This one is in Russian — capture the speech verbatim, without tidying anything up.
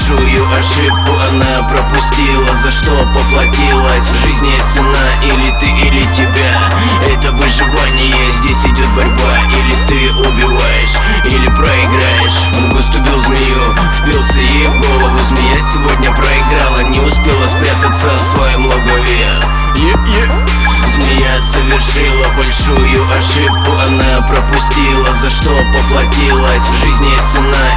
большую ошибку она пропустила, за что поплатилась. В жизни есть цена, или ты, или тебя. Это выживание, здесь идет борьба. Или ты убиваешь, или проиграешь. Он выступил змею, впился ей в голову. Змея сегодня проиграла, не успела спрятаться в своем логове. yeah, yeah. Змея совершила большую ошибку она пропустила, за что поплатилась. В жизни есть цена,